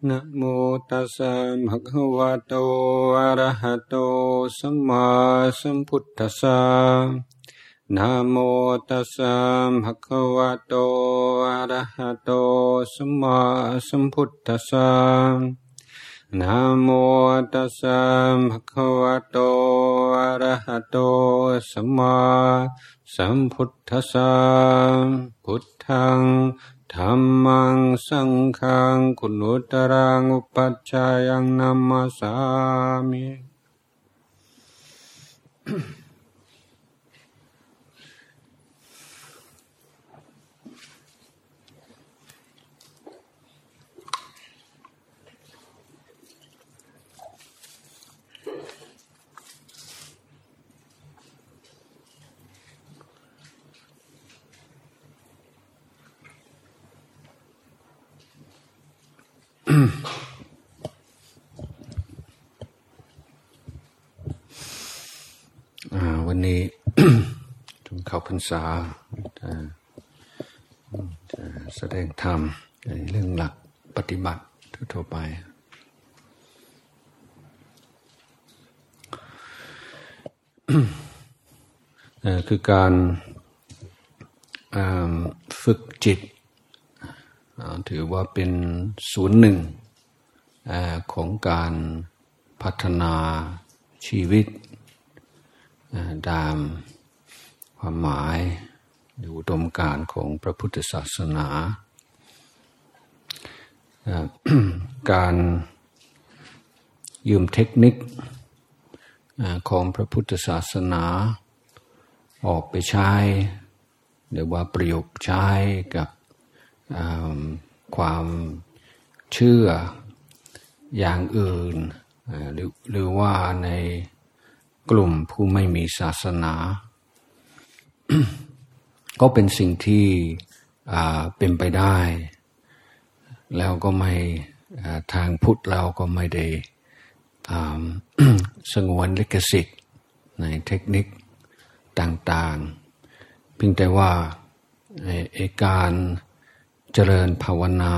นะโมตัสสะภะคะวะโตอะระหะโตสัมมาสัมพุทธัสสะนะโมตัสสะภะคะวะโตอะระหะโตสัมมาสัมพุทธัสสะนะโมตัสสะภะคะวะโตอะระหะโตสัมมาสัมพุทธัสสะพุทธังธัมมังสังฆังกุณุตรังอุปัชฌายังนัมมาสามิวันนี้ ถึงเข้าพรรษาจะแสดงธรรมในเรื่องหลักปฏิบัติทั่วไปคือการฝึกจิตถือว่าเป็นศูนย์หนึ่งของการพัฒนาชีวิตตามความหมายหรืออุดมการณ์ของพระพุทธศาสนา การยืมเทคนิคของพระพุทธศาสนาออกไปใช้หรือว่าประยุกต์ใช้กับความเชื่ออย่างอื่นหรือว่าในกลุ่มผู้ไม่มีศาสนา ก็เป็นสิ่งที่เป็นไปได้แล้วก็ไม่ทางพุทธเราก็ไม่ได้สงวนลิขสิทธิ์ในเทคนิคต่างๆเพียงแต่ว่าการเจริญภาวนา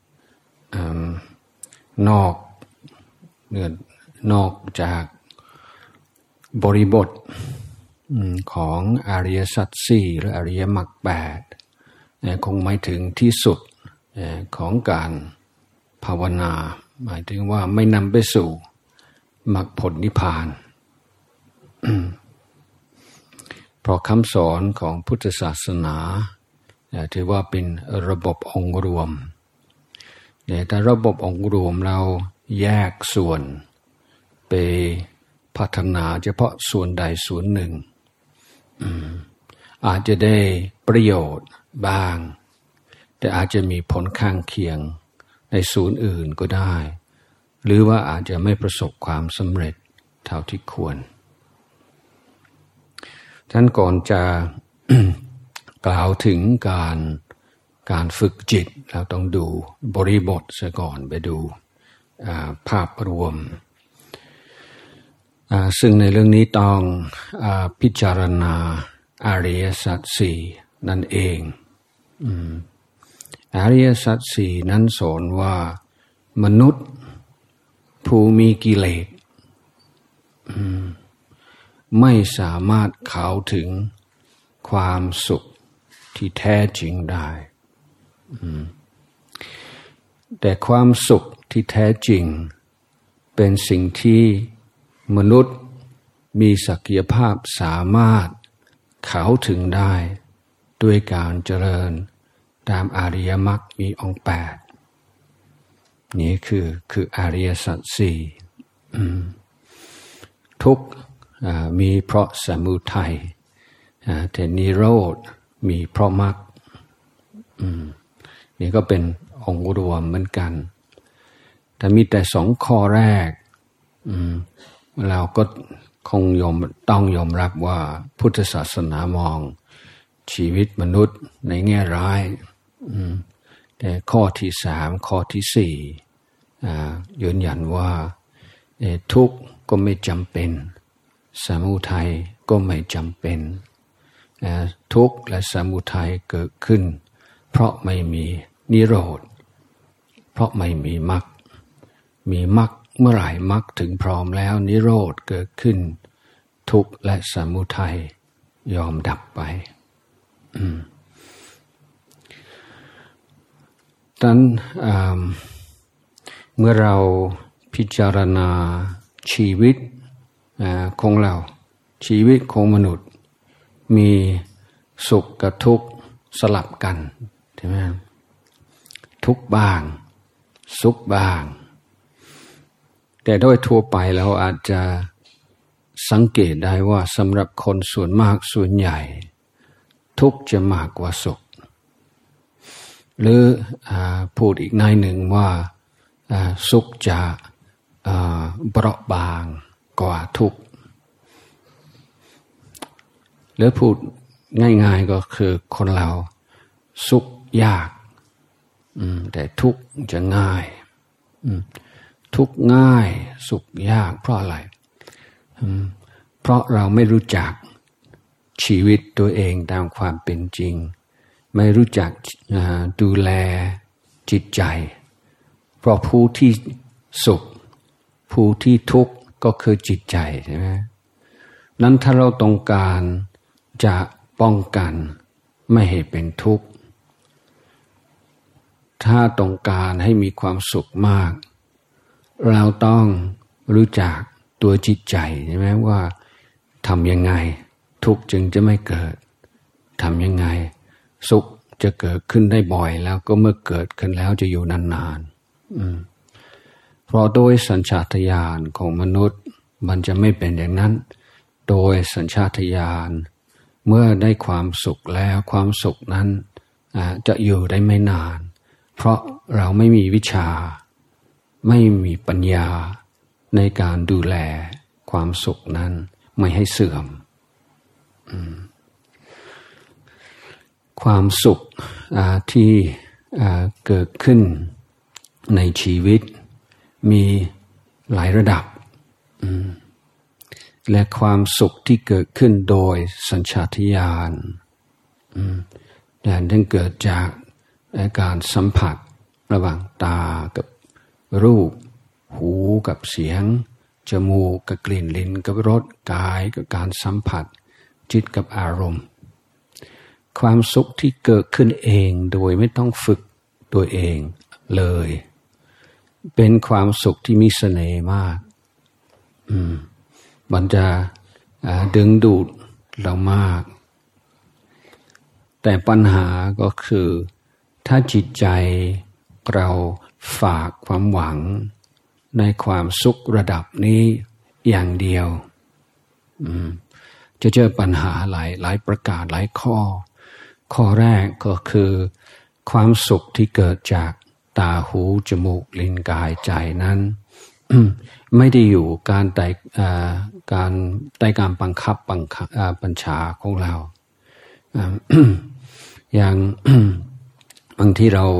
นอกจากบริบทของอริยสัจสี่หรืออริยมรรคแปดคงไม่ถึงที่สุดของการภาวนาหมายถึงว่าไม่นำไปสู่มรรคผลนิพพาน เพราะคำสอนของพุทธศาสนาถือว่าเป็นระบบองค์รวมแต่ระบบองค์รวมเราแยกส่วนไปพัฒนาเฉพาะส่วนใดส่วนหนึ่งอาจจะได้ประโยชน์บ้างแต่อาจจะมีผลข้างเคียงในส่วนอื่นก็ได้หรือว่าอาจจะไม่ประสบความสำเร็จเท่าที่ควรท่านก่อนจะ กล่าวถึงการฝึกจิตเราต้องดูบริบทซะก่อนไปดูภาพรวมซึ่งในเรื่องนี้ต้องพิจารณาอริยสัจสี่นั่นเองอริยสัจสี่นั้นสอนว่ามนุษย์ผู้มีกิเลสไม่สามารถเข้าถึงความสุขที่แท้จริงได้แต่ความสุขที่แท้จริงเป็นสิ่งที่มนุษย์มีศักยภาพสามารถเข้าถึงได้ด้วยการเจริญตามอริยมรรคมีองค์แปดนี่คืออริยสัจสี่ทุกข์มีเพราะสมุทัยแต่นิโรธมีเพราะมรรคนี่ก็เป็นองค์รวมเหมือนกันแต่มีแต่สองข้อแรกเราก็คงต้องยอมรับว่าพุทธศาสนามองชีวิตมนุษย์ในแง่ร้ายแต่ข้อที่สามข้อที่สี่ยืนยันว่าทุกข์ก็ไม่จำเป็นสมุทัยก็ไม่จำเป็นทุกข์และสมุทัยเกิดขึ้นเพราะไม่มีนิโรธเพราะไม่มีมรรคมีมรรคเมื่อไหร่มรรคถึงพร้อมแล้วนิโรธเกิดขึ้นทุกข์และสมุทัยยอมดับไปดังนั้นเมื่อเราพิจารณาชีวิตของเราชีวิตของมนุษย์มีสุขกับทุกข์สลับกันใช่ไหมทุกข์บ้างสุขบ้างแต่โดยทั่วไปเราอาจจะสังเกตได้ว่าสำหรับคนส่วนมากส่วนใหญ่ทุกข์จะมากกว่าสุขหรือพูดอีกในหนึ่งว่าสุขจะเบาบางกว่าทุกข์หรือพูดง่ายๆก็คือคนเราสุขยากแต่ทุกข์จะง่ายทุกข์ง่ายสุขยากเพราะอะไรเพราะเราไม่รู้จักชีวิตตัวเองตามความเป็นจริงไม่รู้จักดูแลจิตใจเพราะผู้ที่สุขผู้ที่ทุกข์ก็คือจิตใจใช่ไหมนั้นถ้าเราต้องการจะป้องกันไม่ให้เป็นทุกข์ถ้าต้องการให้มีความสุขมากเราต้องรู้จักตัวจิตใจใช่ไหมว่าทำยังไงทุกข์จึงจะไม่เกิดทำยังไงสุขจะเกิดขึ้นได้บ่อยแล้วก็เมื่อเกิดขึ้นแล้วจะอยู่นานๆเพราะโดยสัญชาตญาณของมนุษย์มันจะไม่เป็นอย่างนั้นโดยสัญชาตญาณเมื่อได้ความสุขแล้วความสุขนั้นจะอยู่ได้ไม่นานเพราะเราไม่มีวิชาไม่มีปัญญาในการดูแลความสุขนั้นไม่ให้เสื่อมความสุขที่เกิดขึ้นในชีวิตมีหลายระดับและความสุขที่เกิดขึ้นโดยสัญชาตญาณนั่นเกิดจากการสัมผัสระหว่างตากับรูปหูกับเสียงจมูกกับกลิ่นลิ้นกับรสกายกับการสัมผัสจิตกับอารมณ์ความสุขที่เกิดขึ้นเองโดยไม่ต้องฝึกตัวเองเลยเป็นความสุขที่มีเสน่ห์มากมันจะดึงดูดเรามากแต่ปัญหาก็คือถ้าจิตใจเราฝากความหวังในความสุขระดับนี้อย่างเดียวจะเจอปัญหาหลายประการหลายข้อแรกก็คือความสุขที่เกิดจากตาหูจมูกลิ้นกายใจนั้น ไม่ได้อยู่การใต้การบังคับบัญชาของเรา อย่าง บางที่เรา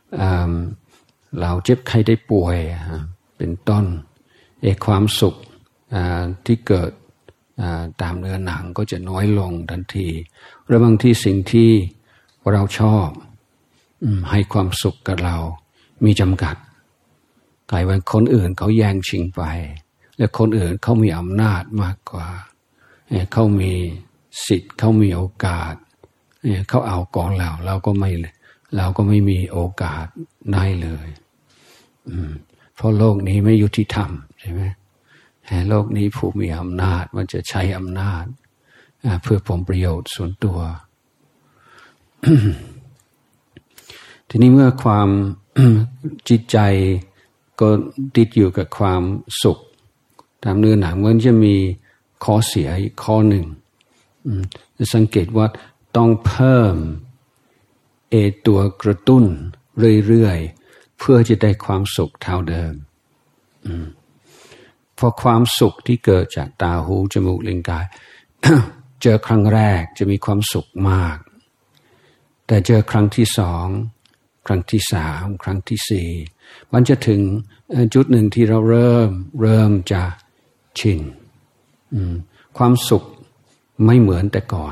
เจ็บไข้ได้ป่วยเป็นต้นความสุขที่เกิดตามเนื้อหนังก็จะน้อยลงทันทีหรือบางที่สิ่งที่เราชอบให้ความสุขกับเรามีจำกัดกลายเป็นคนอื่นเขาแย่งชิงไปและคนอื่นเขามีอำนาจมากกว่าเขามีสิทธิ์เขามีโอกาสเขาเอาก่อนเราก็ไม่มีโอกาสได้เลยเพราะโลกนี้ไม่ยุติธรรมใช่ไหมโลกนี้ผู้มีอำนาจมันจะใช้อำนาจเพื่อผลประโยชน์ส่วนตัว ทีนี้เมื่อความจิตใจก็ติดอยู่กับความสุขตามเนื้อหนังมันจะมีข้อเสียอีกข้อหนึ่งสังเกตว่าต้องเพิ่มตัวกระตุ้นเรื่อยๆเพื่อจะได้ความสุขเท่าเดิมเพราะความสุขที่เกิดจากตาหูจมูกลิ้นกาย เจอครั้งแรกจะมีความสุขมากแต่เจอครั้งที่สองครั้งที่สามครั้งที่สี่มันจะถึงจุดหนึ่งที่เราเริ่มจะชินความสุขไม่เหมือนแต่ก่อน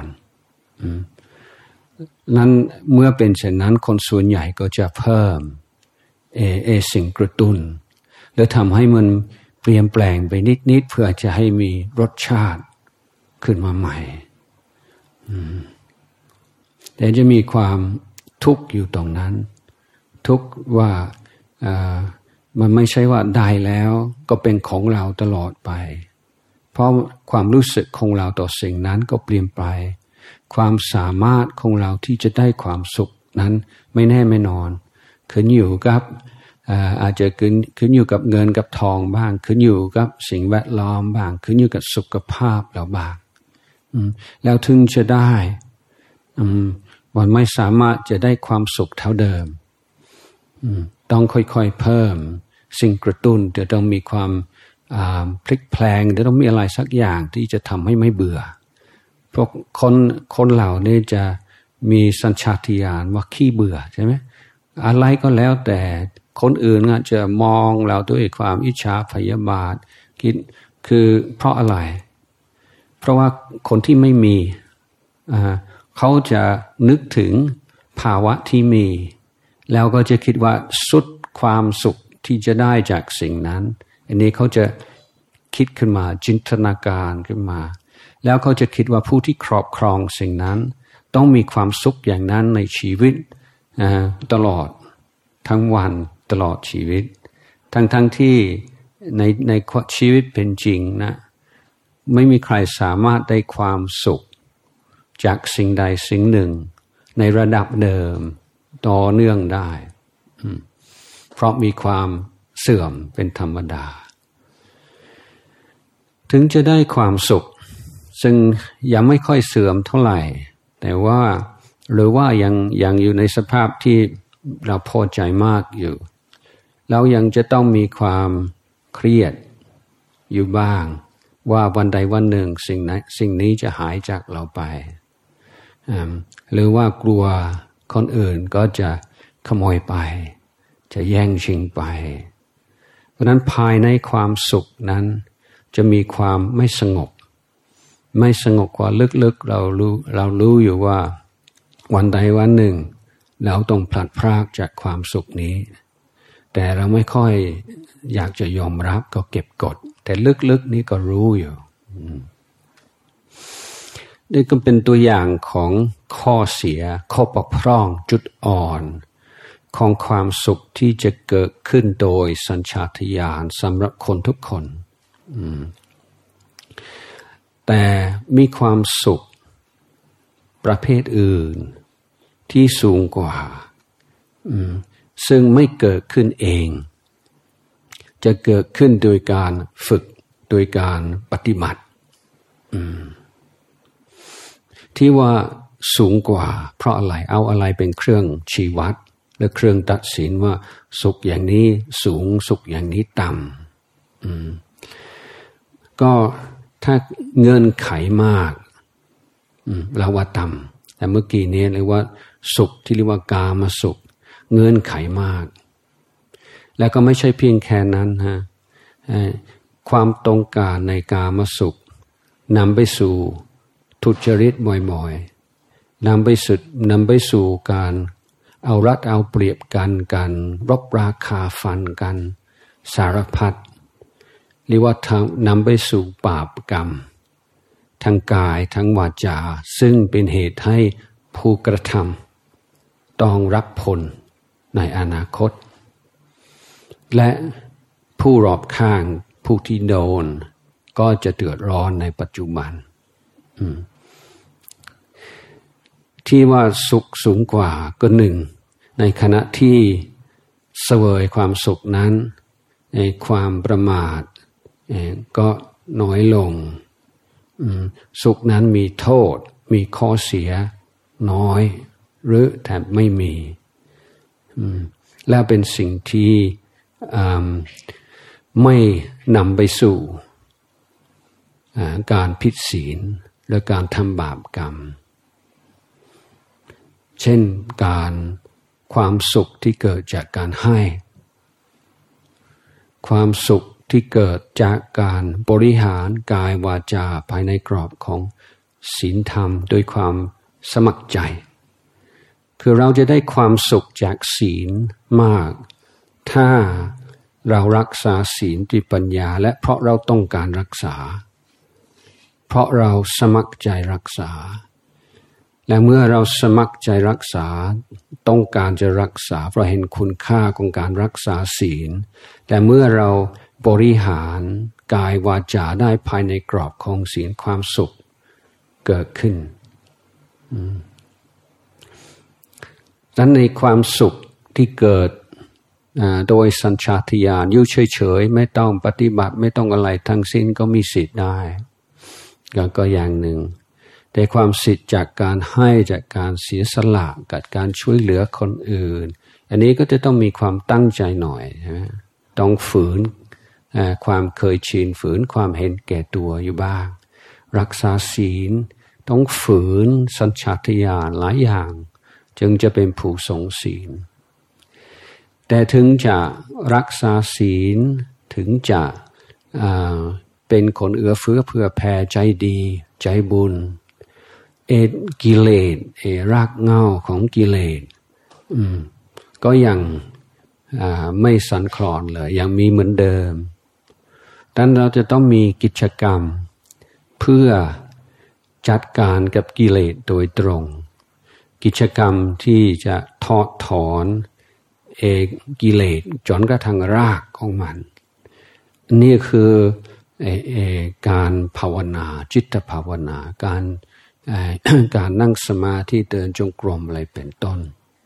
นั้นเมื่อเป็นเช่นนั้นคนส่วนใหญ่ก็จะเพิ่มสิ่งกระตุ้นแล้วทำให้มันเปลี่ยนแปลงไปนิดๆเพื่อจะให้มีรสชาติขึ้นมาใหม่แต่จะมีความทุกข์อยู่ตรงนั้นทุกข์ว่ามันไม่ใช่ว่าได้แล้วก็เป็นของเราตลอดไปเพราะความรู้สึกของเราต่อสิ่งนั้นก็เปลี่ยนไปความสามารถของเราที่จะได้ความสุขนั้นไม่แน่ไม่นอนขึ้นอยู่กับอาจจะขึ้นอยู่กับเงินกับทองบ้างขึ้นอยู่กับสิ่งแวดล้อมบ้างขึ้นอยู่กับสุขภาพเราบ้างแล้วถึงจะได้มันไม่สามารถจะได้ความสุขเท่าเดิมต้องค่อยๆเพิ่มสิ่งกระตุ้นจะต้องมีความพลิกแพลงจะต้องมีอะไรสักอย่างที่จะทำให้ไม่เบื่อเพราะคนเหล่านี้จะมีสัญชาตญาณว่าขี้เบื่อใช่ไหมอะไรก็แล้วแต่คนอื่นจะมองเราด้วยความอิจฉาพยาบาทคิดคือเพราะอะไรเพราะว่าคนที่ไม่มีเขาจะนึกถึงภาวะที่มีแล้วก็จะคิดว่าสุดความสุขที่จะได้จากสิ่งนั้นอันนี้เขาจะคิดขึ้นมาจินตนาการขึ้นมาแล้วเขาจะคิดว่าผู้ที่ครอบครองสิ่งนั้นต้องมีความสุขอย่างนั้นในชีวิตตลอดทั้งวันตลอดชีวิตทั้งที่ในชีวิตเป็นจริงนะไม่มีใครสามารถได้ความสุขจากสิ่งใดสิ่งหนึ่งในระดับเดิมต่อเนื่องได้เพราะมีความเสื่อมเป็นธรรมดาถึงจะได้ความสุขซึ่งยังไม่ค่อยเสื่อมเท่าไหร่แต่ว่าหรือว่ายังอยู่ในสภาพที่เราพอใจมากอยู่เรายังจะต้องมีความเครียดอยู่บ้างว่าวันใดวันหนึ่งสิ่งนี้จะหายจากเราไปหรือว่ากลัวคนอื่นก็จะขโมยไปจะแย่งชิงไปเพราะนั้นภายในความสุขนั้นจะมีความไม่สงบกว่าลึกๆเรารู้อยู่ว่าวันใดวันหนึ่งเราต้องพลัดพรากจากความสุขนี้แต่เราไม่ค่อยอยากจะยอมรับก็เก็บกดแต่ลึกๆนี้ก็รู้อยู่นี่ก็เป็นตัวอย่างของข้อเสียข้อบกพร่องจุดอ่อนของความสุขที่จะเกิดขึ้นโดยสัญชาตญาณสำหรับคนทุกคนแต่มีความสุขประเภทอื่นที่สูงกว่าซึ่งไม่เกิดขึ้นเองจะเกิดขึ้นโดยการฝึกโดยการปฏิบัติที่ว่าสูงกว่าเพราะอะไรเอาอะไรเป็นเครื่องชี้วัดและเครื่องตัดสินว่าสุขอย่างนี้สูงสุขอย่างนี้ต่ำก็ถ้าเงื่อนไขมากเราว่าต่ำแต่เมื่อกี้นี้เรียกว่าสุขที่เรียกว่ากามสุขเงื่อนไขมากแล้วก็ไม่ใช่เพียงแค่นั้นฮะความต้องการในกามสุขนำไปสู่ทุจริตบ่อยๆนำไปสู่การเอารัดเอาเปรียบกันรบราคาฟันกันสารพัดเรียกว่านำไปสู่บาปกรรมทั้งกายทั้งวาจาซึ่งเป็นเหตุให้ผู้กระทำต้องรับผลในอนาคตและผู้รอบข้างผู้ที่โดนก็จะเดือดร้อนในปัจจุบันที่ว่าสุขสูงกว่าก็หนึ่งในขณะที่เสวยความสุขนั้นในความประมาทก็น้อยลงสุขนั้นมีโทษมีข้อเสียน้อยหรือแทบไม่มีแล้วเป็นสิ่งที่ไม่นำไปสู่การผิดศีลและการทำบาปกรรมเช่นความสุขที่เกิดจากการให้ความสุขที่เกิดจากการบริหารกายวาจาภายในกรอบของศีลธรรมโดยความสมัครใจคือเราจะได้ความสุขจากศีลมากถ้าเรารักษาศีลด้วยปัญญาและเพราะเราต้องการรักษาเพราะเราสมัครใจรักษาและเมื่อเราสมัครใจรักษาต้องการจะรักษาเพราะเห็นคุณค่าของการรักษาศีลและเมื่อเราบริหารกายวาจาได้ภายในกรอบของศีลความสุขเกิดขึ้นดังนั้นในความสุขที่เกิดโดยสัญชาตญาณอยู่เฉยๆไม่ต้องปฏิบัติไม่ต้องอะไรทั้งสิ้นก็มีสิทธิ์ได้ก็อย่างหนึ่งแต่ความสิทธิ์จากการให้จากการเสียสละกับการช่วยเหลือคนอื่นอันนี้ก็จะต้องมีความตั้งใจหน่อยนะต้องฝืนความเคยชินฝืนความเห็นแก่ตัวอยู่บ้างรักษาศีลต้องฝืนสัญชาตญาณหลายอย่างจึงจะเป็นผู้ทรงศีลแต่ถึงจะรักษาศีลถึงจะเป็นคนเอื้อเฟื้อเผื่อแผ่ใจดีใจบุญกิเลสรากเหง้าของกิเลสก็ยังไม่สั่นคลอนเลยยังมีเหมือนเดิมดังนั้นเราจะต้องมีกิจกรรมเพื่อจัดการกับกิเลสโดยตรงกิจกรรมที่จะถอดถอนกิเลสจนกระทั่งรากของมันนี่คือการภาวนาจิตภาวนาการนั่งสมาธิเดินจงกรมอะไรเป็นต้น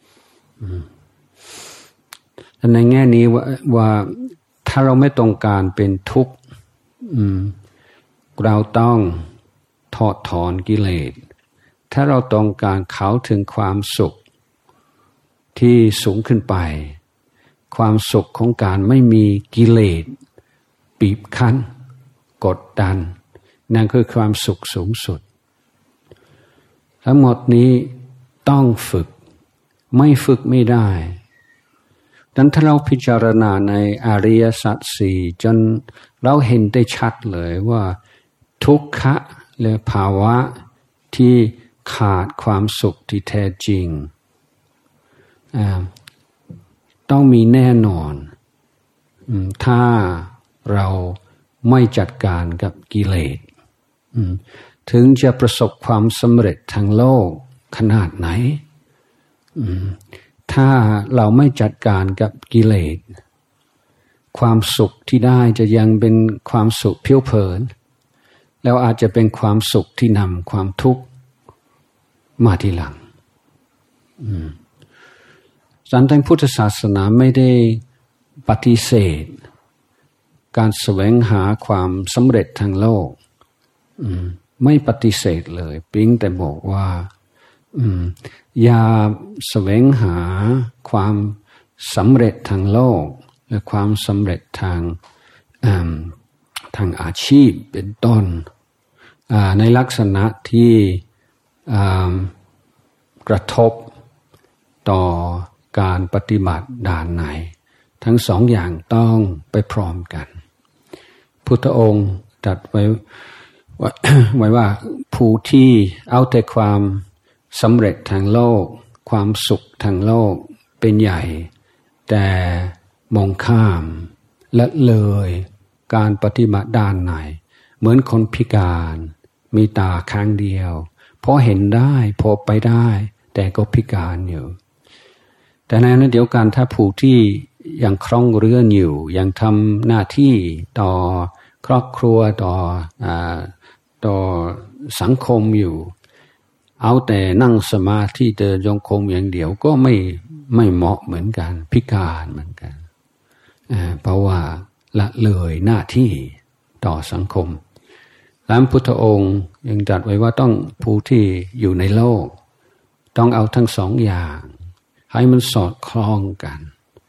ในแง่นี้ว่าถ้าเราไม่ต้องการเป็นทุกข์เราต้องถอดถอนกิเลสถ้าเราต้องการเข้าถึงความสุขที่สูงขึ้นไปความสุขของการไม่มีกิเลสบีบคั้นกดดันนั่นคือความสุขสูงสุดทั้งหมดนี้ต้องฝึกไม่ฝึกไม่ได้ดังนั้นถ้าเราพิจารณาในอริยสัจสี่จนเราเห็นได้ชัดเลยว่าทุกขะหรือภาวะที่ขาดความสุขที่แท้จริงต้องมีแน่นอนถ้าเราไม่จัดการกับกิเลสถึงจะประสบความสำเร็จทางโลกขนาดไหนถ้าเราไม่จัดการกับกิเลสความสุขที่ได้จะยังเป็นความสุขเพี้ยวเผินแล้วอาจจะเป็นความสุขที่นำความทุกข์มาทีหลังศาสนาพุทธศาสนาไม่ได้ปฏิเสธการแสวงหาความสำเร็จทางโลกไม่ปฏิเสธเลยเพียงแต่บอกว่าอย่าแสวงหาความสำเร็จทางโลกและความสำเร็จทางอาชีพเป็นต้นในลักษณะที่กระทบต่อการปฏิบัติด่านไหนทั้งสองอย่างต้องไปพร้อมกันพุทธองค์ตรัสไว้ว่าผู้ที่เอาแต่ความสำเร็จทางโลกความสุขทางโลกเป็นใหญ่แต่มองข้ามละเลยการปฏิบัติด้านไหนเหมือนคนพิการมีตาข้างเดียวพอเห็นได้พอไปได้แต่ก็พิการอยู่แต่ในนั้นเดียวกันถ้าผู้ที่ยังคล่องเรือนอยู่ยังทำหน้าที่ต่อครอบครัวต่อสังคมอยู่เอาแต่นั่งสมาธิเดินจงกรมอย่างเดียวก็ไม่เหมาะเหมือนกันพิการเหมือนกันเพราะว่าละเลยหน้าที่ต่อสังคมแล้วพุทธองค์ยังตรัสไว้ว่าต้องผู้ที่อยู่ในโลกต้องเอาทั้งสองอย่างให้มันสอดคล้องกัน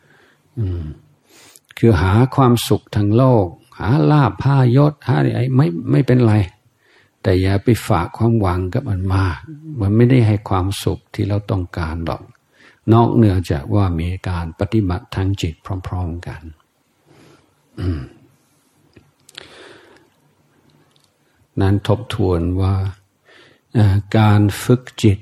คือหาความสุขทางโลกหาลาภหายศหาอะไรไม่เป็นไรแต่อย่าไปฝากความหวังกับมันมากมันไม่ได้ให้ความสุขที่เราต้องการหรอกนอกเหนือจากว่ามีการปฏิบัติทางจิตพร้อมๆกันนั้นทบทวนว่าการฝึกจิต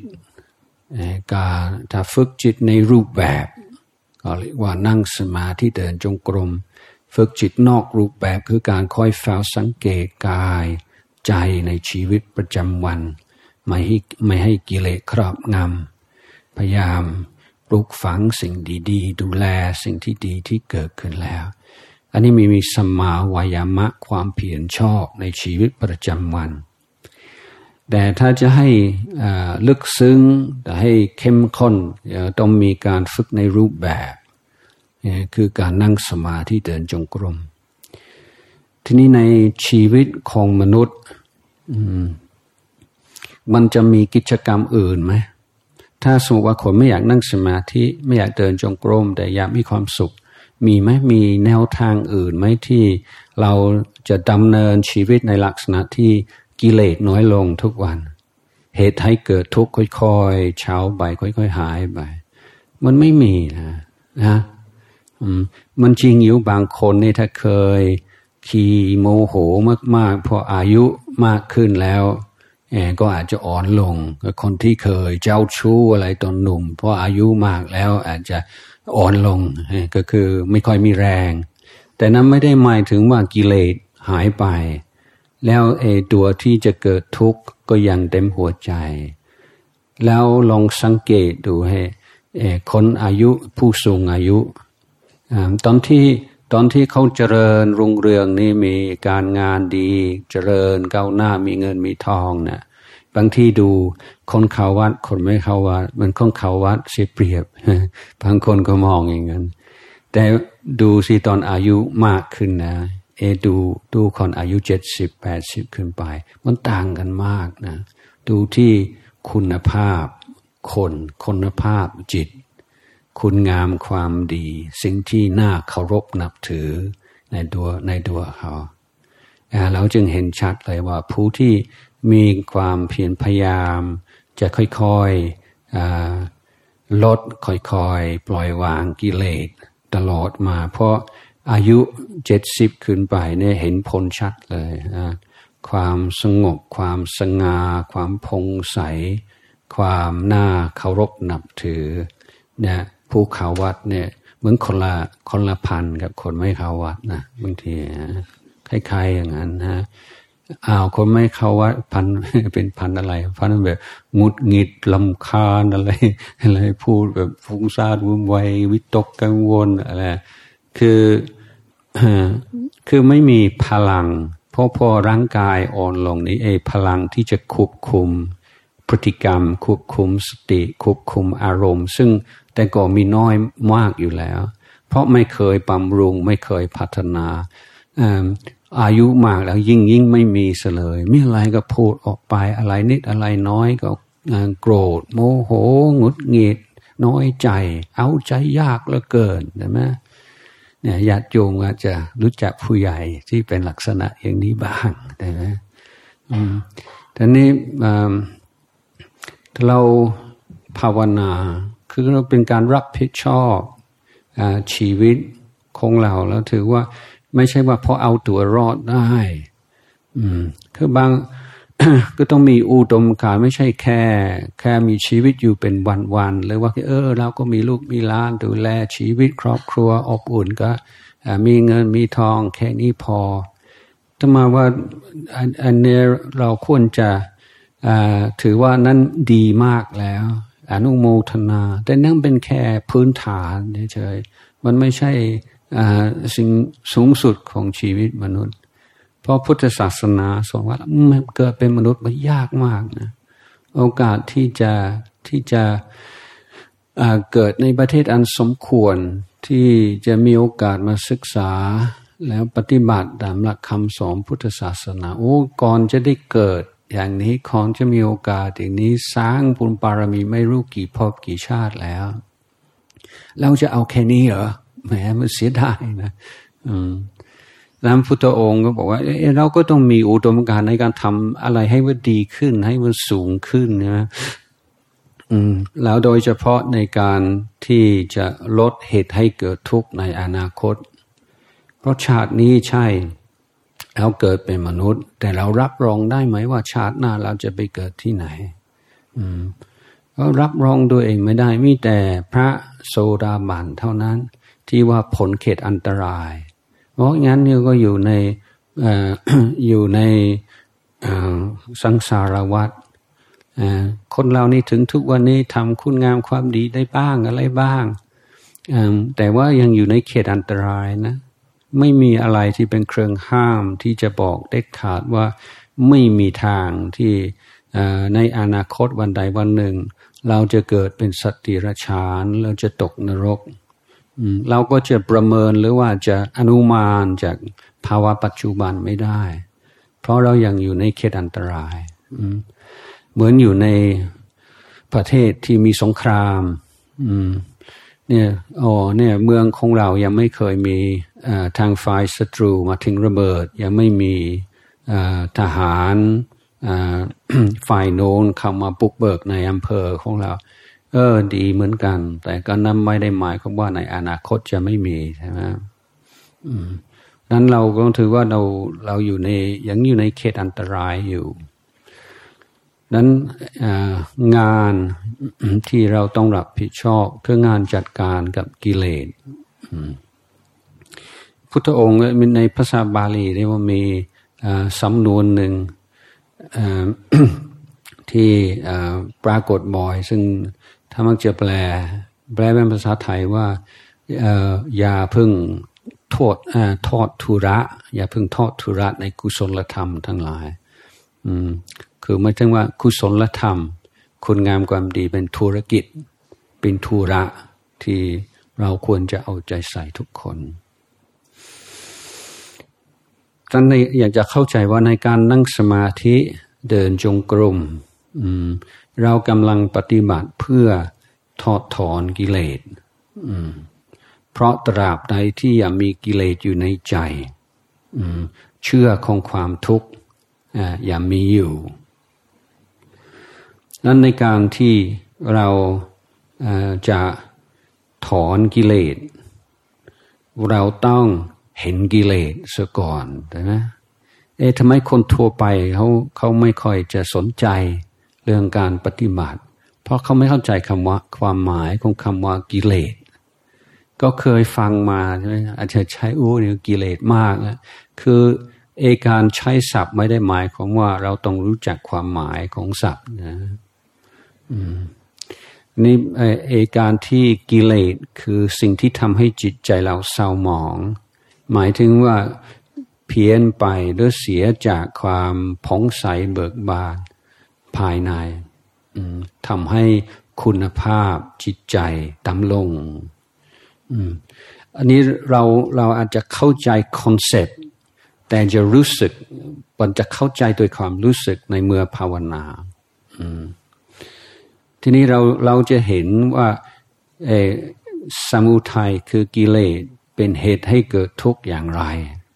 ถ้าฝึกจิตในรูปแบบก็เรียกว่านั่งสมาธิเดินจงกรมฝึกจิตนอกรูปแบบคือการคอยเฝ้าสังเกตกายใจในชีวิตประจำวันไม่ให้กิเลสครอบงำพยายามปลูกฝังสิ่งดีๆดูแลสิ่งที่ดีที่เกิดขึ้นแล้วอันนี้มีสัมมาวายามะความเพียรชอบในชีวิตประจำวันแต่ถ้าจะให้ลึกซึ้งแต่ให้เข้มข้นต้องมีการฝึกในรูปแบบคือการนั่งสมาธิเดินจงกรมทีนี้ในชีวิตของมนุษย์มันจะมีกิจกรรมอื่นไหมถ้าสมมติว่าคนไม่อยากนั่งสมาธิไม่อยากเดินจงกรมแต่อยากมีความสุขมีไหมมีแนวทางอื่นไหมที่เราจะดำเนินชีวิตในลักษณะที่กิเลสน้อยลงทุกวันเหตุให้เกิดทุกข์ค่อยๆเช้าไปค่อยๆหายไปมันไม่มีนะมันจริงอยู่บางคนนี่ถ้าเคยขี้โมโหมากๆพออายุมากขึ้นแล้วก็อาจจะอ่อนลงคนที่เคยเจ้าชู้อะไรตอนหนุ่มพออายุมากแล้วอาจจะอ่อนลงก็คือไม่ค่อยมีแรงแต่นั้นไม่ได้หมายถึงว่ากิเลสหายไปแล้วตัวที่จะเกิดทุกข์ก็ยังเต็มหัวใจแล้วลองสังเกตดูให้คนอายุผู้สูงอายุตอนที่เขาเจริญรุ่งเรืองนี่มีการงานดีเจริญก้าวหน้ามีเงินมีทองเนี่ยบางทีดูคนเข้าวัดคนไม่เข้าวัดมันคนเข้าวัดเสียเปรียบบางคนก็มองอย่างนั้นแต่ดูสิตอนอายุมากขึ้นนะดูคนอายุ70-80ขึ้นไปมันต่างกันมากนะดูที่คุณภาพคุณภาพจิตคุณงามความดีสิ่งที่น่าเคารพนับถือในตัวเขาเราจึงเห็นชัดเลยว่าผู้ที่มีความเพียรพยายามจะค่อยๆลดค่อยๆปล่อยวางกิเลสตลอดมาเพราะอายุ70ขึ้นไปเนี่ยเห็นผลชัดเลยความสงบความสง่าความผ่องใสความน่าเคารพนับถือเนี่ยผู้เข้าวัดเนี่ยเหมือนคนละพันกับคนไม่เข้าวัดนะบางทีคล้ายๆอย่างนั้นฮะคนไม่เข้าวัดพันเป็นพันอะไรพันแบบงุดหงิดรำคาญอะไรพูดแบบฟุ้งซ่านวุ่นวายวิตกกังวลอะไรคือไม่มีพลังพอร่างกายอ่อนลงนี้พลังที่จะควบคุมพฤติกรรมควบคุมสติควบคุมอารมณ์ซึ่งแต่ก็มีน้อยมากอยู่แล้วเพราะไม่เคยบำรุงไม่เคยพัฒนาอายุมากแล้วยิ่งไม่มีเสลยมีอะไรก็พูดออกไปอะไรนิดอะไรน้อยก็โกรธโมโหหงุดหงิดน้อยใจเอาใจยากเหลือเกินใช่ไหมเนี่ยญาติโยมอาจจะรู้จักผู้ใหญ่ที่เป็นลักษณะอย่างนี้บ้างใช่ไหมทีนี้เราภาวนาคือเราเป็นการรับผิดชอบชีวิตของเราแล้วถือว่าไม่ใช่ว่าพอเอาตัวรอดได้คือบาง ก็ต้องมีอุดมการณ์ไม่ใช่แค่มีชีวิตอยู่เป็นวันๆเลยว่าเราก็มีลูกมีหลานดูแลชีวิตครอบครัวอบอุ่นก็มีเงินมีทองแค่นี้พอถ้ามาว่าอันนี้เราควรจะถือว่านั้นดีมากแล้วอนุโมทนาแต่นั่นเป็นแค่พื้นฐานเฉยๆมันไม่ใช่สิ่งสูงสุดของชีวิตมนุษย์เพราะพุทธศาสนาสอนว่าเกิดเป็นมนุษย์มันยากมากนะโอกาสที่จะเกิดในประเทศอันสมควรที่จะมีโอกาสมาศึกษาแล้วปฏิบัติตามหลักคำสอนพุทธศาสนาก่อนจะได้เกิดอย่างนี้ก่อนจะมีโอกาสอย่างนี้สร้างบุญบารมีไม่รู้กี่ภพกี่ชาติแล้วเราจะเอาแค่นี้เหรอแหมมันเสียดายนะแล้วพุทธองค์ก็บอกว่าเราก็ต้องมีอุดมการณ์ในการทำอะไรให้มันดีขึ้นให้มันสูงขึ้นนะแล้วโดยเฉพาะในการที่จะลดเหตุให้เกิดทุกข์ในอนาคตเพราะชาตินี้ใช่เราเกิดเป็นมนุษย์แต่เรารับรองได้ไหมว่าชาติหน้าเราจะไปเกิดที่ไหนเรารับรองตัวเองไม่ได้มีแต่พระโสดาบันเท่านั้นที่ว่าผลเขตอันตรายเพราะงั้นเนี่ยก็อยู่ในอยู่ในสังสารวัฏคนเรานี่ถึงทุกวันนี้ทำคุณงามความดีได้บ้างอะไรบ้างแต่ว่ายังอยู่ในเขตอันตรายนะไม่มีอะไรที่เป็นเครื่องห้ามที่จะบอกเด็ดขาดว่าไม่มีทางที่ในอนาคตวันใดวันหนึ่งเราจะเกิดเป็นสัตว์ดิรัจฉานเราจะตกนรกเราก็จะประเมินหรือว่าจะอนุมานจากภาวะปัจจุบันไม่ได้เพราะเรายังอยู่ในเขตอันตรายเหมือนอยู่ในประเทศที่มีสงครามเนี่ยเมืองของเรายังไม่เคยมีทางฝ่ายศัตรูมาทิ้งระเบิดยังไม่มีทหารฝ่ายโน้นเข้ามาบุกเบิกในอำเภอของเราดีเหมือนกันแต่ก็นั่นไม่ได้หมายความว่าในอนาคตจะไม่มีใช่ไหมนั้นเราก็ถือว่าเราอยู่ในยังอยู่ในเขตอันตรายอยู่นั้นงานที่เราต้องรับผิดชอบคืองานจัดการกับกิเลสพุทธองค์ในภาษาบาลีเรียกว่ามีสำนวนหนึ่งที่ปรากฏบ่อยซึ่งถ้ามักจะแปลเป็นภาษาไทยว่าอย่าพึ่งทอดทุระอย่าพึ่งทอดทุระในกุศลธรรมทั้งหลายคือหมายถึงว่ากุศลธรรมคุณงามความดีเป็นธุรกิจเป็นธุระที่เราควรจะเอาใจใส่ทุกคนท่านอยากจะเข้าใจว่าในการนั่งสมาธิเดินจงกรมเรากำลังปฏิบัติเพื่อถอดถอนกิเลสเพราะตราบใดที่ยังมีกิเลสอยู่ในใจเชื่อของความทุกข์ยังมีอยู่นั้นในการที่เราจะถอนกิเลสเราต้องเห็นกิเลสซะก่อนนะทำไมคนทั่วไปเขาไม่ค่อยจะสนใจเรื่องการปฏิบัติเพราะเขาไม่เข้าใจความหมายของคำว่ากิเลสก็เคยฟังมาใช่ไหมอาจจะใช้เนี่ยกิเลสมากนะคือการใช้ศัพท์ไม่ได้หมายความว่าเราต้องรู้จักความหมายของศัพท์นะนี่การที่กิเลสคือสิ่งที่ทำให้จิตใจเราเศร้าหมองหมายถึงว่าเพี้ยนไปหรือเสียจากความผ่องใสเบิกบานภายในทำให้คุณภาพจิตใจต่ำลงอันนี้เราอาจจะเข้าใจคอนเซปต์แต่จะรู้สึกมันจะเข้าใจโดยความรู้สึกในเมื่อภาวนาทีนี้เราจะเห็นว่าสมุทัยคือกิเลสเป็นเหตุให้เกิดทุกข์อย่างไร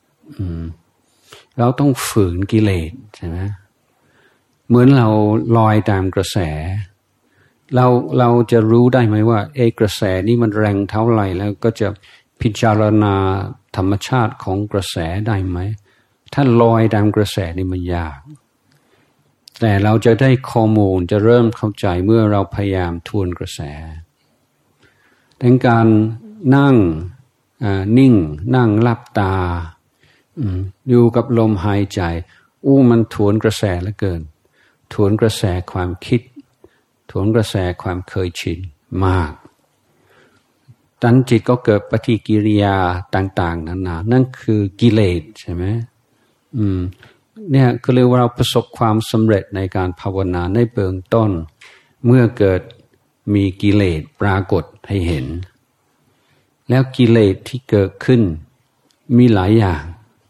เราต้องฝืนกิเลสใช่ไหมเหมือนเราลอยตามกระแสเราจะรู้ได้ไหมว่ากระแสนี้มันแรงเท่าไหร่แล้วก็จะพิจารณาธรรมชาติของกระแสได้ไหมถ้าลอยตามกระแสนี่มันยากแต่เราจะได้ข้อมูลจะเริ่มเข้าใจเมื่อเราพยายามทวนกระแสดังการนั่งนิ่งนั่งหลับตาอยู่กับลมหายใจมันทวนกระแสเหลือเกินทวนกระแสความคิดทวนกระแสความเคยชินมากตัณจิตก็เกิดปฏิกิริยาต่างๆนานานั่นคือกิเลสใช่ไหมเนี่ยก็เรียกว่าเราประสบความสำเร็จในการภาวนาในเบื้องต้นเมื่อเกิดมีกิเลสปรากฏให้เห็นแล้วกิเลสที่เกิดขึ้นมีหลายอย่าง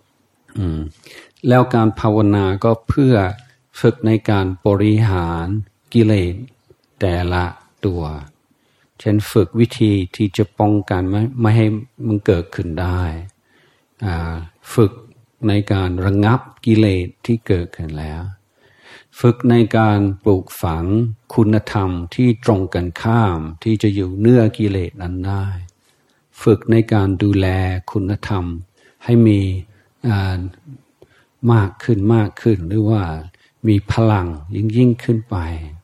แล้วการภาวนาก็เพื่อฝึกในการบริหารกิเลสแต่ละตัวเช่นฝึกวิธีที่จะป้องกันไม่ให้มันเกิดขึ้นได้ฝึกในการระงับกิเลสที่เกิดขึ้นแล้วฝึกในการปลูกฝังคุณธรรมที่ตรงกันข้ามที่จะอยู่เหนือกิเลสนั้นได้ฝึกในการดูแลคุณธรรมให้มีมากขึ้นหรือว่ามีพลังยิ่งขึ้นไป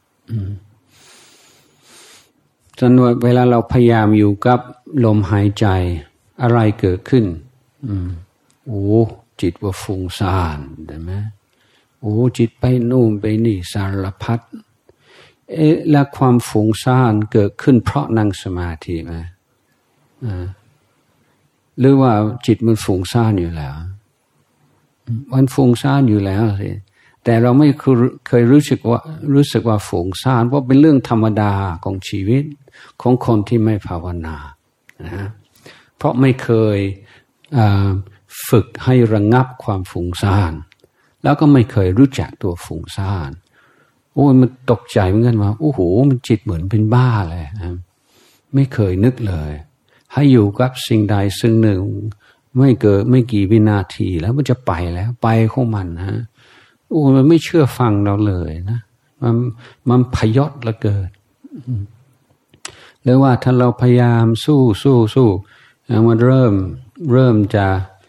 จนเวลาเราพยายามอยู่กับลมหายใจอะไรเกิดขึ้นโอ้จิตว่าฟุ้งซ่านได้ไหมโอ้จิตไปนู่นไปนี่สารพัดและความฟุ้งซ่านเกิดขึ้นเพราะนั่งสมาธิไหมหรือว่าจิตมันฟุ้งซ่านอยู่แล้วมันฟุ้งซ่านอยู่แล้วสิแต่เราไม่เคยรู้สึกว่าฟุ้งซ่านเพราะเป็นเรื่องธรรมดาของชีวิตของคนที่ไม่ภาวนานะเพราะไม่เคยฝึกให้ระงับความฟุ้งซ่านแล้วก็ไม่เคยรู้จักตัวฟุ้งซ่านโอ้ยมันตกใจเหมือนกันว่าโอ้โหมันจิตเหมือนเป็นบ้าเลยนะไม่เคยนึกเลยให้อยู่กับสิ่งใดสิ่งหนึ่งไม่กี่วินาทีแล้วมันจะไปแล้วไปของมันฮะโอ้มันไม่เชื่อฟังเราเลยนะมันพยศเหลือเกินหรือว่าถ้าเราพยายามสู้มันเริ่มจะ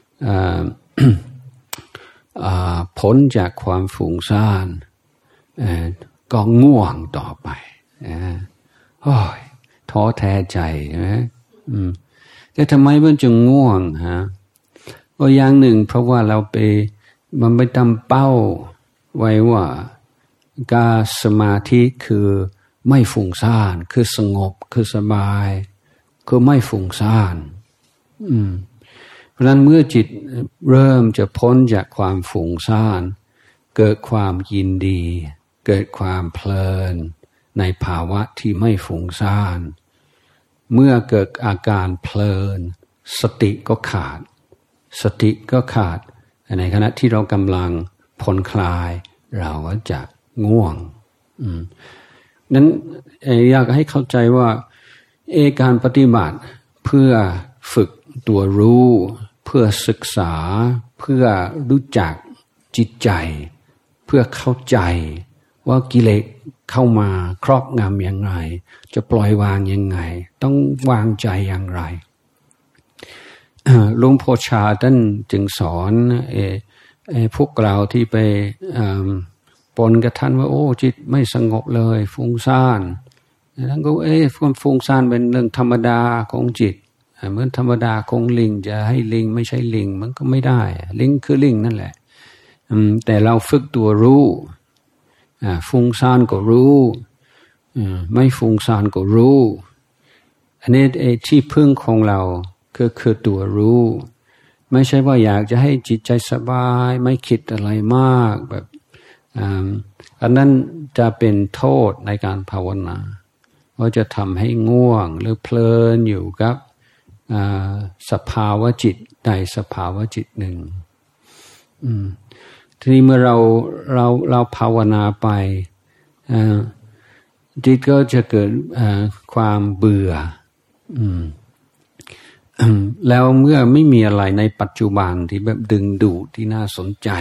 พ้นจากความฟุ้งซ่านก็ง่วงต่อไปโอ้ยท้อแท้ใจใช่ไหมแต่ทำไมมันจึงง่วงฮะก็อย่างหนึ่งเพราะว่าเรามันไปตั้งเป้าไว้ว่าการสมาธิคือไม่ฟุ้งซ่านคือสงบคือสบายคือไม่ฟุ้งซ่านเพราะนั้นเมื่อจิตเริ่มจะพ้นจากความฟุ้งซ่านเกิดความยินดีเกิดความเพลินในภาวะที่ไม่ฟุ้งซ่านเมื่อเกิดอาการเพลินสติก็ขาดในขณะที่เรากำลังผ่อนคลายเราก็จะง่วงนั้นอยากให้เข้าใจว่าการปฏิบัติเพื่อฝึกตัวรู้เพื่อศึกษาเพื่อรู้จักจิตใจเพื่อเข้าใจว่ากิเลสเข้ามาครอบงำอย่างไรจะปล่อยวางยังไงต้องวางใจอย่างไรหลวงพ่อชาท่านจึงสอนพวกเราที่ไปปนกับท่านว่าโอ้จิตไม่สงบเลยฟุ้งซ่านท่านก็ความฟุ้งซ่านเป็นเรื่องธรรมดาของจิตเหมือนธรรมดาของลิงจะให้ลิงไม่ใช่ลิงมันก็ไม่ได้ลิงคือลิงนั่นแหละแต่เราฝึกตัวรู้ฟุ้งซ่านก็รู้ไม่ฟุ้งซ่านก็รู้อันนี้ที่พึ่งของเราคือตัวรู้ไม่ใช่ว่าอยากจะให้จิตใจสบายไม่คิดอะไรมากแบบอันนั้นจะเป็นโทษในการภาวนาว่าจะทำให้ง่วงหรือเพลินอยู่กับสภาวะจิตใดสภาวะจิตหนึ่งทีนี้เมื่อเราภาวนาไปจิตก็จะเกิดความเบื่อแล้วเมื่อไม่มีอะไรในปัจจุบันที่แบบดึงดูดที่น่าสนใจ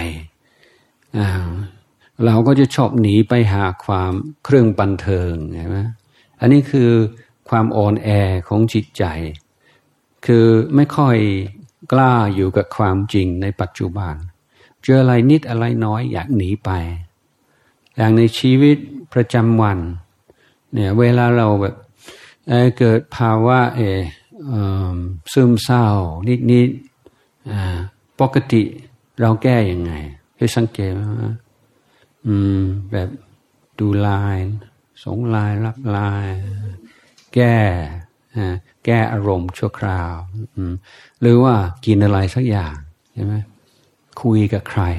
เราก็จะชอบหนีไปหาความเครื่องบันเทิงใช่ไหมอันนี้คือความอ่อนแอของจิตใจคือไม่ค่อยกล้าอยู่กับความจริงในปัจจุบันเจออะไรนิดอะไรน้อยอยากหนีไปอย่างในชีวิตประจำวันเนี่ยเวลาเราแบบเกิดภาวะซึมเศร้านิดปกติเราแก้ยังไงให้สังเกตว่าแบบดูไลน์ส่งไลน์รับไลน์แก้อารมณ์ชั่วคราวหรือว่ากินอะไรสักอย่างใช่ไหมคุยกับใคร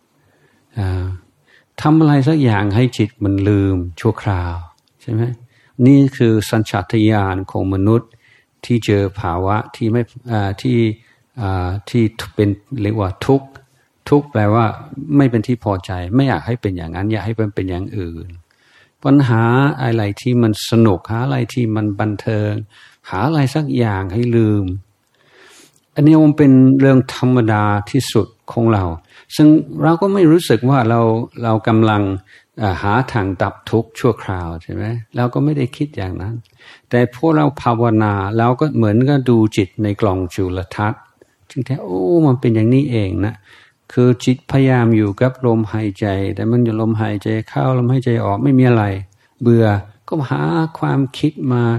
ทำอะไรสักอย่างให้จิตมันลืมชั่วคราวใช่ไหมนี่คือสัญชาตญาณของมนุษย์ที่เจอภาวะที่ไม่ที่เป็นเรียกว่าทุกข์แปลว่าไม่เป็นที่พอใจไม่อยากให้เป็นอย่างนั้นอยากให้เป็นอย่างอื่นปัญหาอะไรที่มันสนุกหาอะไรที่มันบันเทิงหาอะไรสักอย่างให้ลืมอันนี้มันเป็นเรื่องธรรมดาที่สุดของเราซึ่งเราก็ไม่รู้สึกว่าเรากำลังหาทางดับทุกข์ชั่วคราวใช่ไหมเราก็ไม่ได้คิดอย่างนั้นแต่พอเราภาวนาเราก็เหมือนก็ดูจิตในกล่องจุลทรรศน์จึงแท้โอ้มันเป็นอย่างนี้เองนะคือจิตพยายามอยู่กับลมหายใจแต่มันอยู่ลมหายใจเข้าลมหายใจออกไม่มีอะไรเบื่อก็หาความคิดมา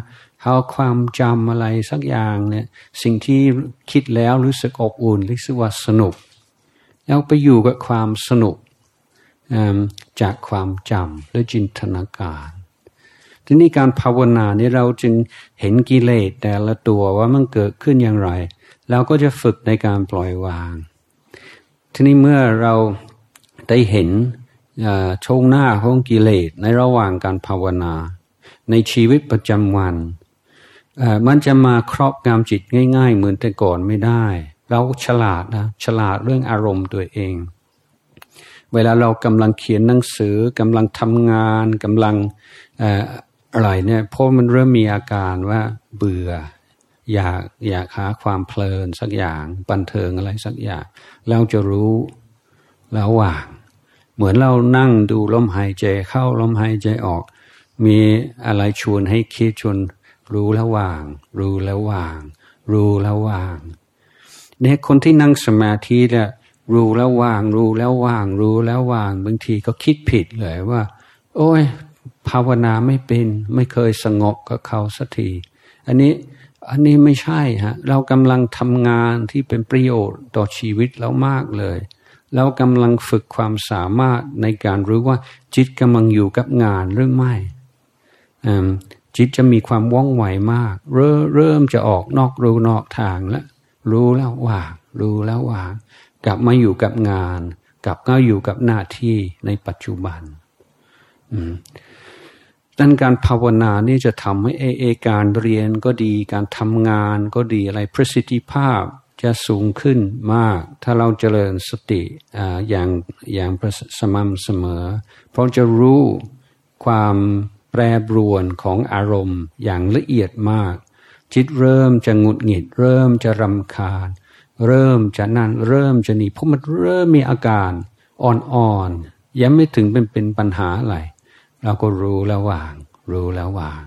เอาความจำอะไรสักอย่างเนี่ยสิ่งที่คิดแล้วรู้สึกอบอุ่นรู้สึกว่าสนุกแล้วไปอยู่กับความสนุกจากความจำหรือจินตนาการทีนี้การภาวนานี่เราจึงเห็นกิเลสแต่ละตัวว่ามันเกิดขึ้นอย่างไรเราก็จะฝึกในการปล่อยวางทีนี้เมื่อเราได้เห็นโฉมหน้าของกิเลสในระหว่างการภาวนาในชีวิตประจำวันมันจะมาครอบงำจิตง่ายๆเหมือนแต่ก่อนไม่ได้เราฉลาดนะฉลาดเรื่องอารมณ์ตัวเองเวลาเรากำลังเขียนหนังสือกำลังทำงานกำลังอะไรเนี่ยพอมันเริ่มมีอาการว่าเบื่ออยากหาความเพลินสักอย่างบันเทิงอะไรสักอย่างเราจะรู้แล้วว่างเหมือนเรานั่งดูลมหายใจเข้าลมหายใจออกมีอะไรชวนให้คิดชวนรู้แล้วว่างรู้แล้วว่างรู้แล้วว่างเนี่ยคนที่นั่งสมาธิเนี่ยรู้แล้วว่างรู้แล้วว่างรู้แล้วว่างบางทีก็คิดผิดเลยว่าโอ้ยภาวนาไม่เป็นไม่เคยสงบกับเขาสักทีอันนี้ไม่ใช่ฮะเรากำลังทำงานที่เป็นประโยชน์ต่อชีวิตเรามากเลยเรากำลังฝึกความสามารถในการรู้ว่าจิตกำลังอยู่กับงานหรือไม่จิตจะมีความว่องไวมากเริ่มจะออกนอกรูนอกทางแล้วรู้แล้วว่างรู้แล้วว่างกลับมาอยู่กับงานกลับก็อยู่กับหน้าที่ในปัจจุบันดังการภาวนานี่จะทำให้การเรียนก็ดีการทำงานก็ดีอะไรประสิทธิภาพจะสูงขึ้นมากถ้าเราเจริญสติอย่างสม่ำเสมอเพราะจะรู้ความแปรปรวนของอารมณ์อย่างละเอียดมากจิตเริ่มจะหงุดหงิดเริ่มจะรำคาญเริ่มจะนั่นเริ่มจะนี่เพราะมันเริ่มมีอาการอ่อนๆยังไม่ถึงเป็นปัญหาอะไรเราก็รู้แล้ววางรู้แล้ววาง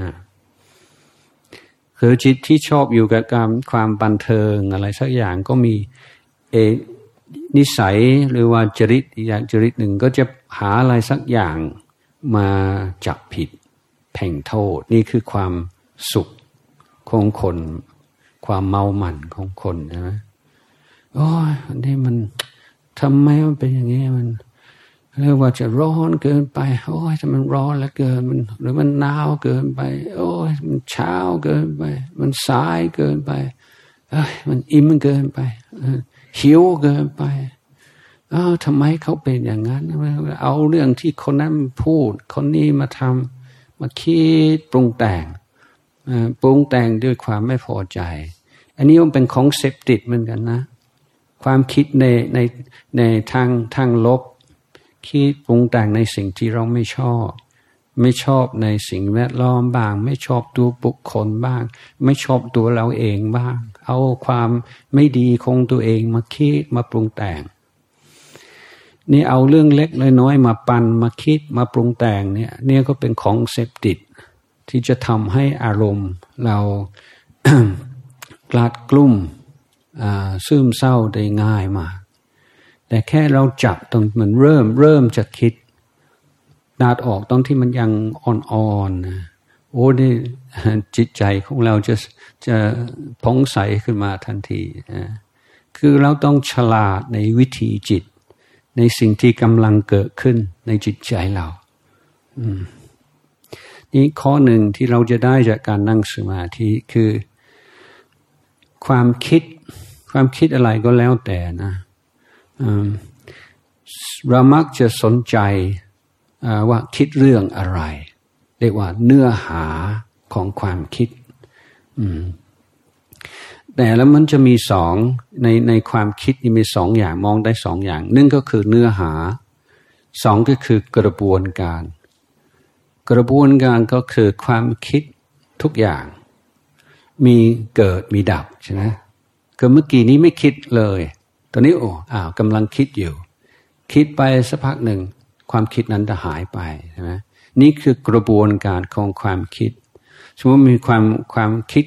คือจิตที่ชอบอยู่กับความบันเทิงอะไรสักอย่างก็มีนิสัยหรือว่าจริตอย่างจริตหนึ่งก็จะหาอะไรสักอย่างมาจับผิดแผงโทษนี่คือความสุขของคนความเมาหมั่นของคนใช่ไหมโอ้ยนี่มันทำไมมันเป็นอย่างนี้มันเรียกว่าจะร้อนเกินไปโอ้ยถ้ามันร้อนแล้วเกินมันหรือมันหนาวเกินไปโอ้ยมันเช้าเกินไปมันสายเกินไปมันอิ่มเกินไปหิวเกินไปทำไมเขาเป็นอย่างนั้นเอาเรื่องที่คนนั้นพูดคนนี้มาทำมาคิดปรุงแต่งด้วยความไม่พอใจอันนี้มันเป็นของเสพติดเหมือนกันนะความคิดในทางลบคิดปรุงแต่งในสิ่งที่เราไม่ชอบในสิ่งแวดล้อมบ้างไม่ชอบตัวบุคคลบ้างไม่ชอบตัวเราเองบ้างเอาความไม่ดีของตัวเองมาคิดมาปรุงแต่งนี่เอาเรื่องเล็กน้อยมาปั่นมาคิดมาปรุงแต่งเนี่ยก็เป็นของเสพติดที่จะทำให้อารมณ์เรา กลาดกลุ่มซึมเศร้าได้ง่ายมากแต่แค่เราจับตรงมันเริ่มจะคิดดาดออกตรงที่มันยังอ่อนๆโอ้นี่จิตใจของเราจะผ่องใสขึ้นมาทันทีคือเราต้องฉลาดในวิธีจิตในสิ่งที่กำลังเกิดขึ้นในจิตใจเรานี่ข้อหนึ่งที่เราจะได้จากการนั่งสมาธิคือความคิดอะไรก็แล้วแต่นะเรามักจะสนใจว่าคิดเรื่องอะไรเรียกว่าเนื้อหาของความคิดแต่แล้วมันจะมีสองในความคิดนี่มีสองอย่างมองได้สองอย่างหนึ่งก็คือเนื้อหาสองก็คือกระบวนการก็คือความคิดทุกอย่างมีเกิดมีดับใช่ไหมคือเมื่อกี้นี้ไม่คิดเลยตอนนี้กำลังคิดอยู่คิดไปสักพักหนึ่งความคิดนั้นจะหายไปใช่ไหมนี่คือกระบวนการของความคิดสมมติมีความคิด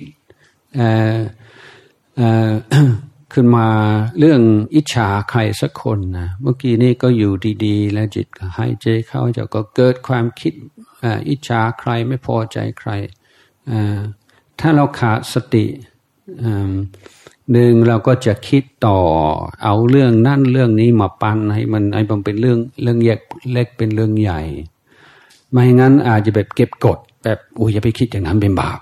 ขึ้นมาเรื่องอิจฉาใครสักคนนะเมื่อกี้นี้ก็อยู่ดีๆแล้วจิตก็หายใจเข้าจะก็เกิดความคิดอิจฉาใครไม่พอใจใครถ้าเราขาดสติหนึ่งเราก็จะคิดต่อเอาเรื่องนั่นเรื่องนี้มาปั้นให้มันเป็นเรื่องแยกเล็กเป็นเรื่องใหญ่ไม่งั้นอาจจะแบบเก็บกดแบบอย่าไปคิดอย่างนั้นเป็นบาป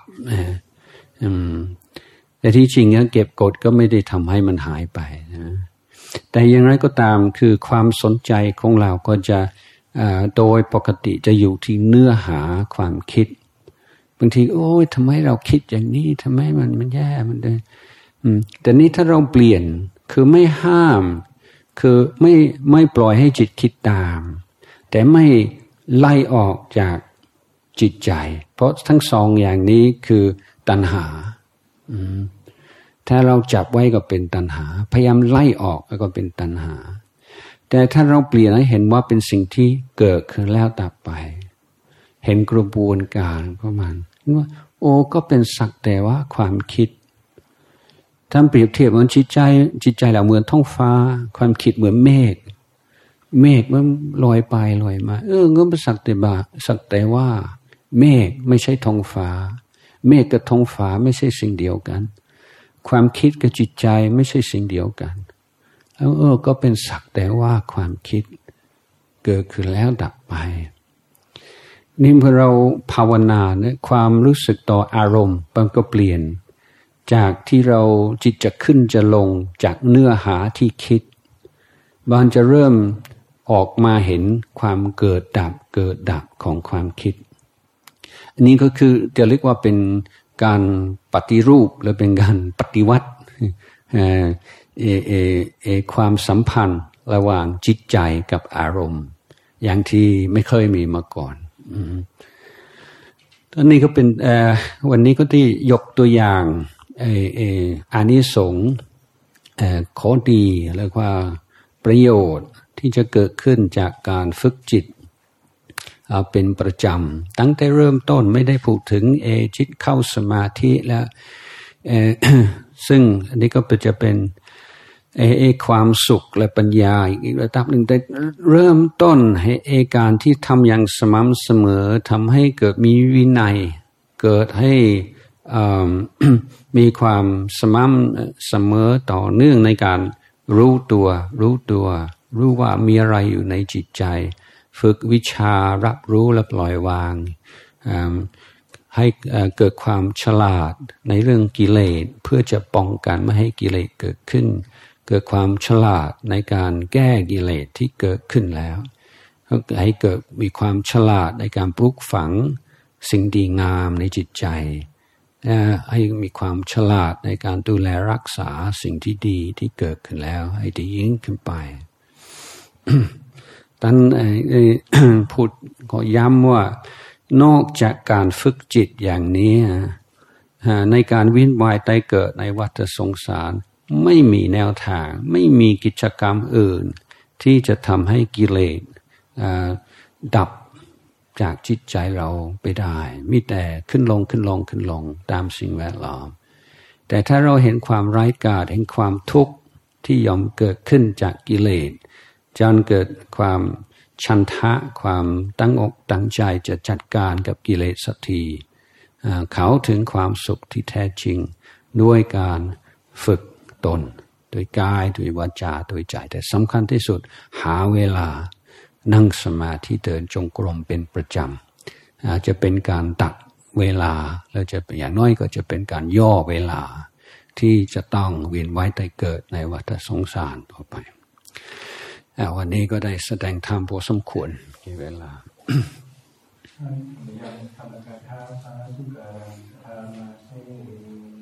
แต่ที่จริงเก็บกดก็ไม่ได้ทำให้มันหายไปนะแต่อย่างไรก็ตามคือความสนใจของเราก็จะโดยปกติจะอยู่ที่เนื้อหาความคิดบางทีทำไมเราคิดอย่างนี้ทำไมมันแย่มันเลยแต่นี้ถ้าเราเปลี่ยนคือไม่ห้ามคือไม่ปล่อยให้จิตคิดตามแต่ไม่ไล่ออกจากจิตใจเพราะทั้งสองอย่างนี้คือตัณหาถ้าเราจับไว้ก็เป็นตัณหาพยายามไล่ออกแล้วก็เป็นตัณหาแต่ถ้าเราเปลี่ยนให้เห็นว่าเป็นสิ่งที่เกิดขึ้นแล้วดับไปเห็นกระบวนการของมันว่าก็เป็นสักแต่ว่าความคิดถ้าเปรียบเทียบเหมือนจิตใจเราเหมือนท้องฟ้าความคิดเหมือนเมฆมันลอยไปลอยมาก็เป็นสักแต่ว่าเมฆไม่ใช่ท้องฟ้าเมฆกับท้องฟ้าไม่ใช่สิ่งเดียวกันความคิดกับจิตใจไม่ใช่สิ่งเดียวกันแล้วก็เป็นสักแต่ว่าความคิดเกิดขึ้นแล้วดับไปนี่พอเราภาวนาเนี่ยความรู้สึกต่ออารมณ์มันก็เปลี่ยนจากที่เราจิตจะขึ้นจะลงจากเนื้อหาที่คิดมันจะเริ่มออกมาเห็นความเกิดดับของความคิดอันนี้ก็คือจะเรียกว่าเป็นการปฏิรูปหรือเป็นการปฏิวัติความสัมพันธ์ระหว่างจิตใจกับอารมณ์อย่างที่ไม่เคยมีมาก่อนอันนี้ก็เป็นวันนี้ก็ที่ยกตัวอย่างอานิสงส์ข้อดีเรียกว่าประโยชน์ที่จะเกิดขึ้นจากการฝึกจิตเป็นประจำตั้งแต่เริ่มต้นไม่ได้พูดถึงจิตเข้าสมาธิแล้วซึ่งอันนี้ก็จะเป็นความสุขและปัญญาอีกระดับหนึ่งแต่เริ่มต้นให้การที่ทำอย่างสม่ำเสมอทำให้เกิดมีวินัยเกิดให้มีความสม่ำเสมอต่อเนื่องในการรู้ว่ามีอะไรอยู่ในจิตใจฝึกวิชารับรู้และปล่อยวางให้เกิดความฉลาดในเรื่องกิเลสเพื่อจะป้องกันไม่ให้กิเลสเกิดขึ้นเกิดความฉลาดในการแก้กิเลสที่เกิดขึ้นแล้วให้เกิดมีความฉลาดในการปลูกฝังสิ่งดีงามในจิตใจให้มีความฉลาดในการดูแลรักษาสิ่งที่ดีที่เกิดขึ้นแล้วให้ดียิ่งขึ้นไป ท่านพูดขอย้ำว่านอกจากการฝึกจิตอย่างนี้ในการวิ่งวายตายเกิดในวัฏสงสารไม่มีแนวทางไม่มีกิจกรรมอื่นที่จะทำให้กิเลสดับจากจิตใจเราไปได้มีแต่ขึ้นลงตามสิ่งแวดล้อมแต่ถ้าเราเห็นความร้ายกาจเห็นความทุกข์ที่ยอมเกิดขึ้นจากกิเลสจนเกิดความฉันทะความตั้งอกตั้งใจจะจัดการกับกิเลสสักทีเขาถึงความสุขที่แท้จริงด้วยการฝึกตนโดยกายโดยวาจาโดยใจแต่สำคัญที่สุดหาเวลานั่งสมาธิเดินจงกรมเป็นประจำอาจจะเป็นการตัดเวลาแล้วจะอย่างน้อยก็จะเป็นการย่อเวลาที่จะต้องเวียนว่ายตายเกิดในวัฏสงสารต่อไปวันนี้ก็ได้แสดงธรรมพอสมควรในเวลายังทำการท้าทุกการทามาให้